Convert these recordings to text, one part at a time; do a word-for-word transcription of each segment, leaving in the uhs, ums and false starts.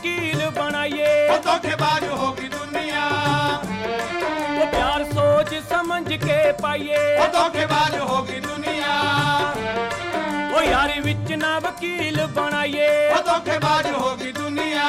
वकील बनाइए। धोखेबाज होगी दुनिया, वो प्यार सोच समझ के पाइए। धोखेबाज होगी दुनिया, वो यारी विच ना वकील बनाइए। धोखेबाज होगी दुनिया।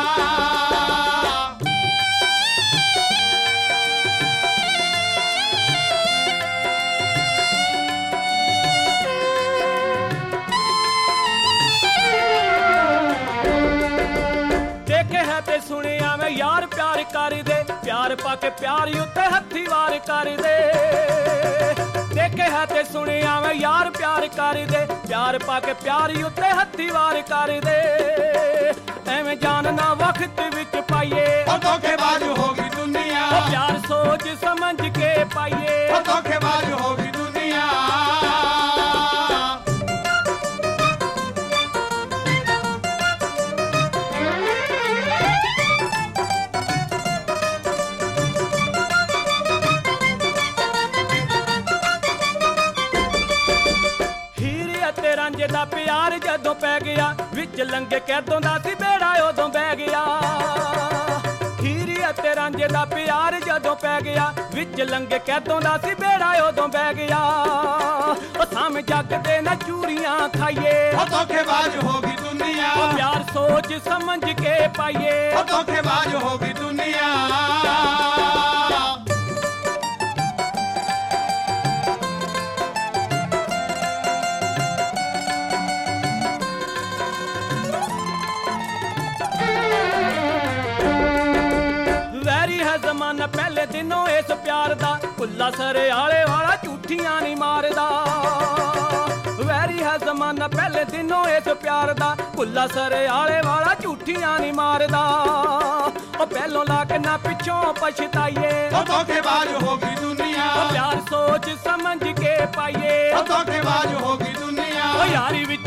सुनिया मैं यार प्यार कर दे, प्यार पाके प्यार उत्ते हथी वार कर दे। देखे है ते सुनिया मैं यार प्यार कर दे, प्यार पाके प्यार उत्ते हथी वार कर दे। एवें जानना वक्त विच पाइए। धोखेबाज होगी दुनिया, प्यार सोच समझ के पाइए। धोखेबाज होगी दुनिया। रांझे दा प्यार जदों पै गया, विच लंघे कैदों दा सी बेड़ा उदों बह गया। हीरी अते रांझे दा प्यार जदों पै गया, विच लंघे कैदों दा सी बेड़ा उदों बह गया। ओ साम जग दे ना चूरियां खाइए। धोखेबाज होगी दुनिया, प्यार सोच समझ के पाइए। धोखेबाज होगी दुनिया। जमाना पहले दिनों इस प्यार दा, कुल्ला सरे आले वाला झूठियां नहीं मारदा। वैरी है जमाना पहले दिनों इस प्यार दा, कुल्ला सरे आले वाला झूठियां नहीं मारदा। ओ पहलों ला के ना पिछों पछताइए। धोखेबाज होगी दुनिया, प्यार सोच समझ के पाइए। धोखेबाज होगी दुनिया। ओ यारी विच